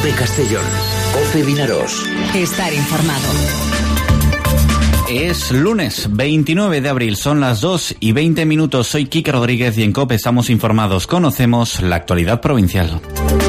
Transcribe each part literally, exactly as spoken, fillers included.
COPE Castellón, COPE Vinaroz. Estar informado. Es lunes veintinueve de abril, son las dos y veinte minutos. Soy Quique Rodríguez y en COPE estamos informados. Conocemos la actualidad provincial.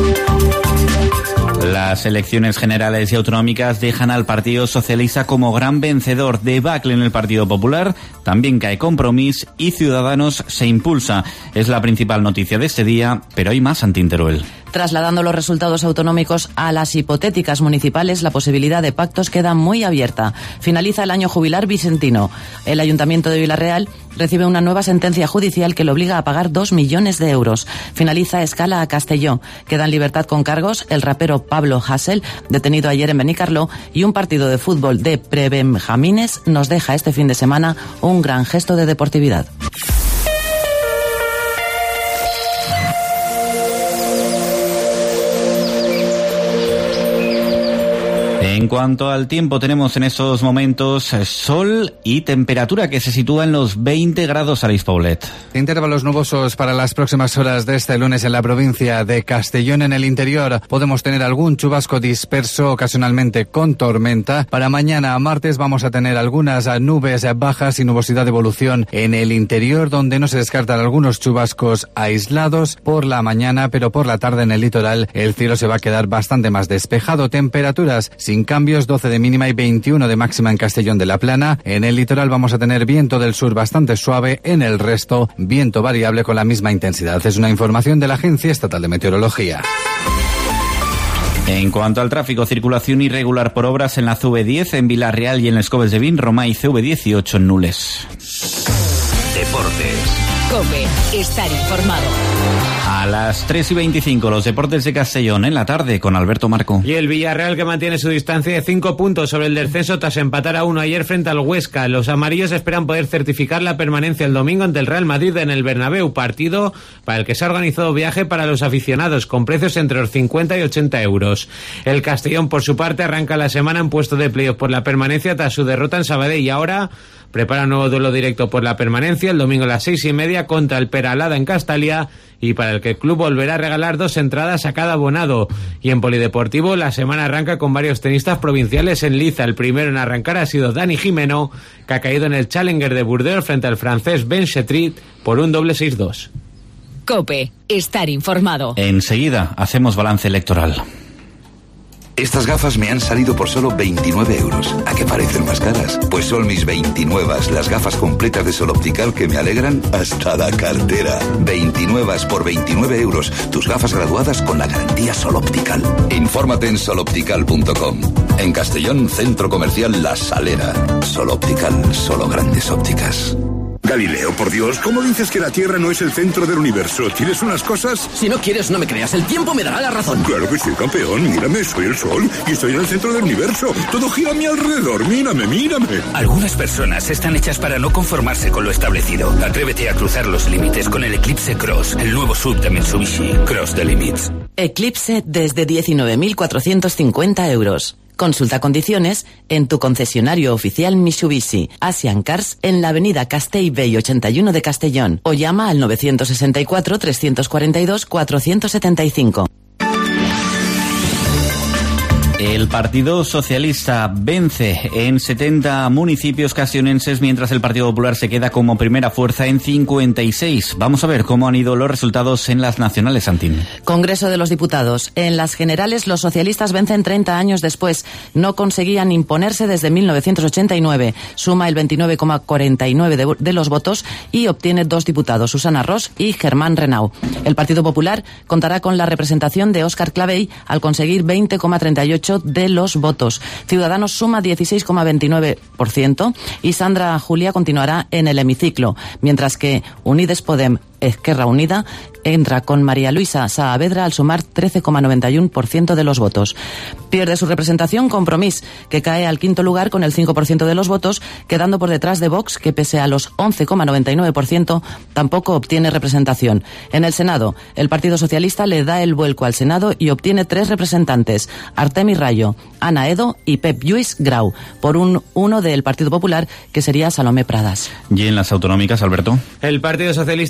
Las elecciones generales y autonómicas dejan al Partido Socialista como gran vencedor. Debacle en el Partido Popular, también cae Compromís y Ciudadanos se impulsa. Es la principal noticia de este día, pero hay más, Santín Teruel. Trasladando los resultados autonómicos a las hipotéticas municipales, la posibilidad de pactos queda muy abierta. Finaliza el año jubilar vicentino. El Ayuntamiento de Vilarreal recibe una nueva sentencia judicial que le obliga a pagar dos millones de euros. Finaliza Escala a Castelló. Queda en libertad con cargos el rapero Pablo Hasél, detenido ayer en Benicarló, y un partido de fútbol de prebenjamines nos deja este fin de semana un gran gesto de deportividad. En cuanto al tiempo, tenemos en estos momentos sol y temperatura que se sitúa en los veinte grados a Paulet. Intervalos nubosos para las próximas horas de este lunes en la provincia de Castellón. En el interior podemos tener algún chubasco disperso, ocasionalmente con tormenta. Para mañana, martes, vamos a tener algunas nubes bajas y nubosidad de evolución en el interior, donde no se descartan algunos chubascos aislados por la mañana, pero por la tarde en el litoral el cielo se va a quedar bastante más despejado. Temperaturas sin cambios, doce de mínima y veintiuno de máxima en Castellón de la Plana. En el litoral vamos a tener viento del sur bastante suave, en el resto viento variable con la misma intensidad. Es una información de la Agencia Estatal de Meteorología. En cuanto al tráfico, circulación irregular por obras en la C V diez en Vilarreal y en Les Coves de Vinromà y C V dieciocho en Nules. Deportes. COPE, estar informado. A las tres y veinticinco, los deportes de Castellón en la tarde con Alberto Marco. Y el Villarreal, que mantiene su distancia de cinco puntos sobre el descenso tras empatar a uno ayer frente al Huesca. Los amarillos esperan poder certificar la permanencia el domingo ante el Real Madrid en el Bernabéu, partido para el que se ha organizado viaje para los aficionados con precios entre los cincuenta y ochenta euros. El Castellón, por su parte, arranca la semana en puesto de playoff por la permanencia tras su derrota en Sabadell y ahora prepara un nuevo duelo directo por la permanencia el domingo a las seis y media contra el Peralada en Castalia, y para el que el club volverá a regalar dos entradas a cada abonado. Y en polideportivo, la semana arranca con varios tenistas provinciales en liza. El primero en arrancar ha sido Dani Jimeno, que ha caído en el Challenger de Burdeos frente al francés Ben Chetrit por un doble seis dos. COPE, estar informado. Enseguida hacemos balance electoral. Estas gafas me han salido por solo veintinueve euros. ¿A qué parecen más caras? Pues son mis veintinueve, las gafas completas de Sol Optical que me alegran hasta la cartera. veintinueve por veintinueve euros. Tus gafas graduadas con la garantía Sol Optical. Infórmate en sol optical punto com. En Castellón, Centro Comercial La Salera. Sol Optical, solo grandes ópticas. Galileo, por Dios, ¿cómo dices que la Tierra no es el centro del universo? ¿Tienes unas cosas? Si no quieres, no me creas. El tiempo me dará la razón. Claro que sí, campeón. Mírame, soy el Sol y estoy en el centro del universo. Todo gira a mi alrededor. Mírame, mírame. Algunas personas están hechas para no conformarse con lo establecido. Atrévete a cruzar los límites con el Eclipse Cross, el nuevo sub de Mitsubishi. Cross the Limits. Eclipse desde diecinueve mil cuatrocientos cincuenta euros. Consulta condiciones en tu concesionario oficial Mitsubishi. Asian Cars en la avenida Castellbell ochenta y uno de Castellón. O llama al nueve seis cuatro, tres cuatro dos, cuatro siete cinco. El Partido Socialista vence en setenta municipios castellonenses, mientras el Partido Popular se queda como primera fuerza en cincuenta y seis. Vamos a ver cómo han ido los resultados en las nacionales, Santín. Congreso de los Diputados. En las generales, los socialistas vencen treinta años después. No conseguían imponerse desde mil novecientos ochenta y nueve. Suma el veintinueve coma cuarenta y nueve de, de los votos y obtiene dos diputados, Susana Ros y Germán Renau. El Partido Popular contará con la representación de Óscar Clavell al conseguir veinte coma treinta y ocho de los votos. Ciudadanos suma dieciséis coma veintinueve por ciento y Sandra Julia continuará en el hemiciclo, mientras que Unides Podem, Esquerra Unida, entra con María Luisa Saavedra al sumar trece coma noventa y uno por ciento de los votos. Pierde su representación Compromís, que cae al quinto lugar con el cinco por ciento de los votos, quedando por detrás de Vox, que pese a los once coma noventa y nueve por ciento tampoco obtiene representación. En el Senado, el Partido Socialista le da el vuelco al Senado y obtiene tres representantes, Artemi Rayo, Ana Edo y Pep Lluís Grau, por un uno del Partido Popular, que sería Salomé Pradas. ¿Y en las autonómicas, Alberto? El Partido Socialista consigue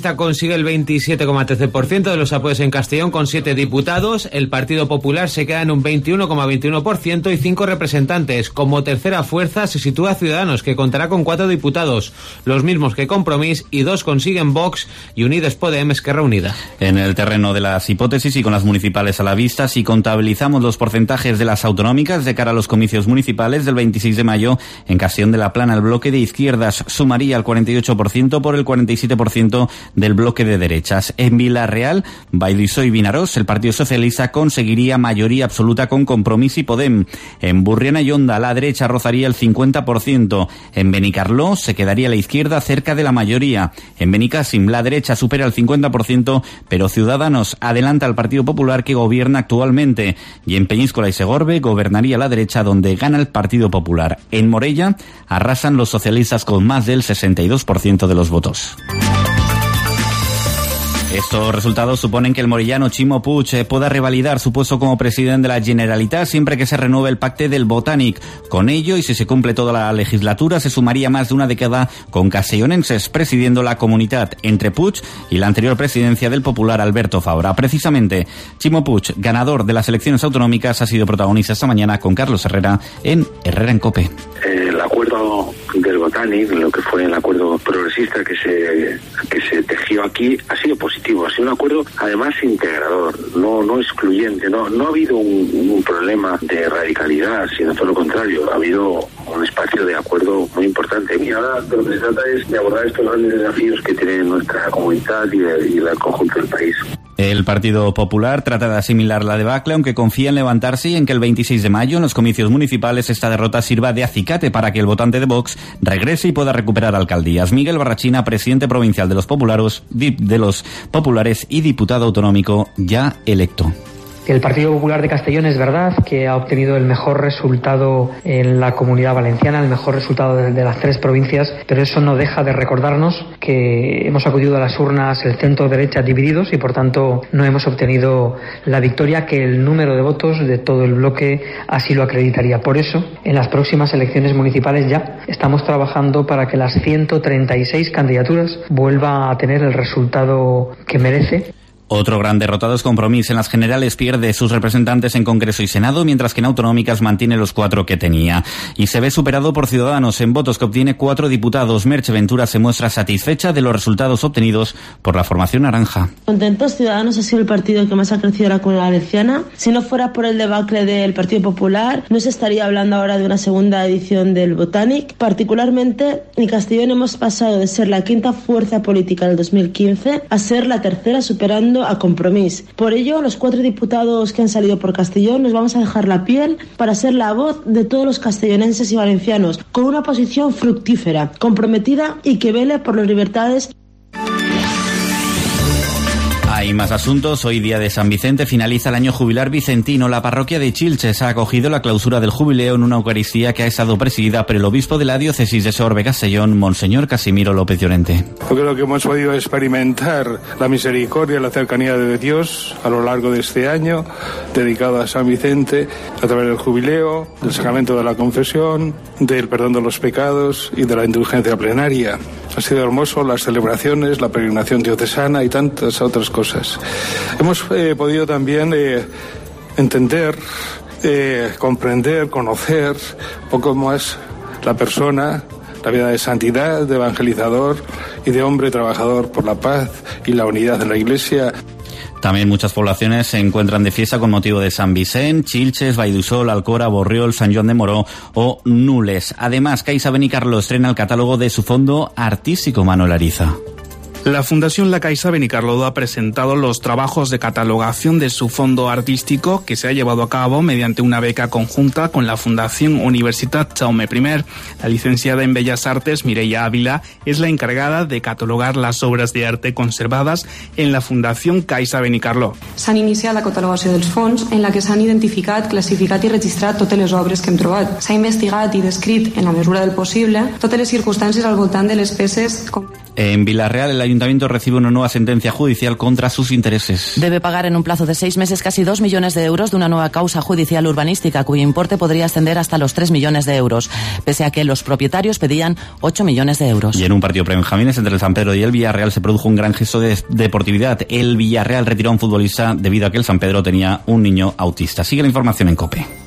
consigue el veintisiete coma trece por ciento de los apoyos en Castellón con siete diputados. El Partido Popular se queda en un veintiuno coma veintiuno por ciento y cinco representantes. Como tercera fuerza se sitúa Ciudadanos, que contará con cuatro diputados, los mismos que Compromís, y dos consiguen Vox y Unides Podem, Esquerra Unida. En el terreno de las hipótesis y con las municipales a la vista, si contabilizamos los porcentajes de las autonómicas de cara a los comicios municipales del veintiséis de mayo, en Castellón de la Plana el bloque de izquierdas sumaría el cuarenta y ocho por ciento por el cuarenta y siete por ciento del bloque de derechas. En Villarreal, Baidisó y Vinarós, el Partido Socialista conseguiría mayoría absoluta con Compromís y Podem. En Burriana y Onda, la derecha rozaría el cincuenta por ciento. En Benicarló se quedaría la izquierda cerca de la mayoría. En Benicàssim, la derecha supera el cincuenta por ciento, pero Ciudadanos adelanta al Partido Popular, que gobierna actualmente. Y en Peñíscola y Segorbe gobernaría la derecha, donde gana el Partido Popular. En Morella arrasan los socialistas con más del sesenta y dos por ciento de los votos. Estos resultados suponen que el morellano Ximo Puig pueda revalidar su puesto como presidente de la Generalitat siempre que se renueve el pacte del Botànic. Con ello, y si se cumple toda la legislatura, se sumaría más de una década con castellonenses presidiendo la comunidad, entre Puig y la anterior presidencia del popular Alberto Fabra. Precisamente, Ximo Puig, ganador de las elecciones autonómicas, ha sido protagonista esta mañana con Carlos Herrera en Herrera en COPE. El acuerdo del Botànic, lo que fue el acuerdo progresista que se que se tejió aquí, ha sido positivo, ha sido un acuerdo además integrador, no no excluyente, no no ha habido un, un problema de radicalidad, sino todo lo contrario, ha habido un espacio de acuerdo muy importante. Y ahora de lo que se trata es de abordar estos grandes desafíos que tiene nuestra comunidad y, de, y el conjunto del país. El Partido Popular trata de asimilar la debacle, aunque confía en levantarse y en que el veintiséis de mayo, en los comicios municipales, esta derrota sirva de acicate para que el votante de Vox regrese y pueda recuperar alcaldías. Miguel Barrachina, presidente provincial de los populares, de los populares y diputado autonómico ya electo. El Partido Popular de Castellón es verdad que ha obtenido el mejor resultado en la Comunidad Valenciana, el mejor resultado de, de las tres provincias, pero eso no deja de recordarnos que hemos acudido a las urnas el centro-derecha divididos y por tanto no hemos obtenido la victoria que el número de votos de todo el bloque así lo acreditaría. Por eso, en las próximas elecciones municipales ya estamos trabajando para que las ciento treinta y seis candidaturas vuelvan a tener el resultado que merece. Otro gran derrotado es Compromís. En las generales pierde sus representantes en Congreso y Senado, mientras que en autonómicas mantiene los cuatro que tenía. Y se ve superado por Ciudadanos en votos, que obtiene cuatro diputados. Merche Ventura se muestra satisfecha de los resultados obtenidos por la formación naranja. Contentos, Ciudadanos ha sido el partido que más ha crecido en la Comunidad Valenciana. Si no fuera por el debacle del Partido Popular, no se estaría hablando ahora de una segunda edición del Botànic. Particularmente, en Castellón hemos pasado de ser la quinta fuerza política del dos mil quince a ser la tercera, superando a Compromís. Por ello, los cuatro diputados que han salido por Castellón nos vamos a dejar la piel para ser la voz de todos los castellonenses y valencianos, con una posición fructífera, comprometida y que vele por las libertades. Hay más asuntos. Hoy, día de San Vicente, finaliza el año jubilar vicentino. La parroquia de Chilches ha acogido la clausura del jubileo en una Eucaristía que ha estado presidida por el obispo de la diócesis de Segorbe-Castellón, Monseñor Casimiro López Llorente. Yo creo que hemos podido experimentar la misericordia y la cercanía de Dios a lo largo de este año, dedicado a San Vicente, a través del jubileo, del sacramento de la confesión, del perdón de los pecados y de la indulgencia plenaria. Ha sido hermoso las celebraciones, la peregrinación diocesana y tantas otras cosas. Hemos eh, podido también eh, entender, eh, comprender, conocer un poco más la persona, la vida de santidad, de evangelizador y de hombre trabajador por la paz y la unidad de la Iglesia. También muchas poblaciones se encuentran de fiesta con motivo de San Vicent, Chilches, Vaidusol, Alcora, Borriol, San Joan de Moró o Nules. Además, Caixa Benicarló estrena el catálogo de su fondo artístico. Manuel Ariza. La Fundación La Caixa Benicarló ha presentado los trabajos de catalogación de su fondo artístico, que se ha llevado a cabo mediante una beca conjunta con la Fundación Universitat Jaume I. La licenciada en Bellas Artes, Mireia Ávila, es la encargada de catalogar las obras de arte conservadas en la Fundación Caixa Benicarló. S'han iniciat la catalogació dels fons, en la que s'han identificat, classificat i registrat totes les obres que hem trobat. S'ha investigat i descrit, en la mesura del possible, totes les circumstàncies al voltant de les peces. En Villarreal, el ayuntamiento recibe una nueva sentencia judicial contra sus intereses. Debe pagar en un plazo de seis meses casi dos millones de euros de una nueva causa judicial urbanística, cuyo importe podría ascender hasta los tres millones de euros, pese a que los propietarios pedían ocho millones de euros. Y en un partido pre-benjamines entre el San Pedro y el Villarreal se produjo un gran gesto de deportividad. El Villarreal retiró a un futbolista debido a que el San Pedro tenía un niño autista. Sigue la información en COPE.